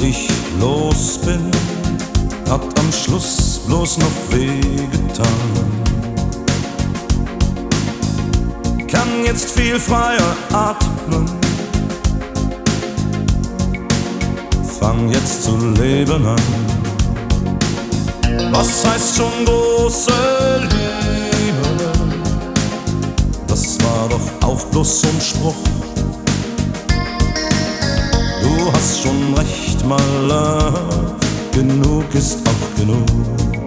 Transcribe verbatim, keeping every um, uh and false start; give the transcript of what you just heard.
ich los bin, hat am Schluss bloß noch wehgetan. Kann jetzt viel freier atmen, fang jetzt zu leben an. Was heißt schon große Liebe? Das war doch auch bloß so ein Spruch. Du hast schon recht, my love, genug ist auch genug.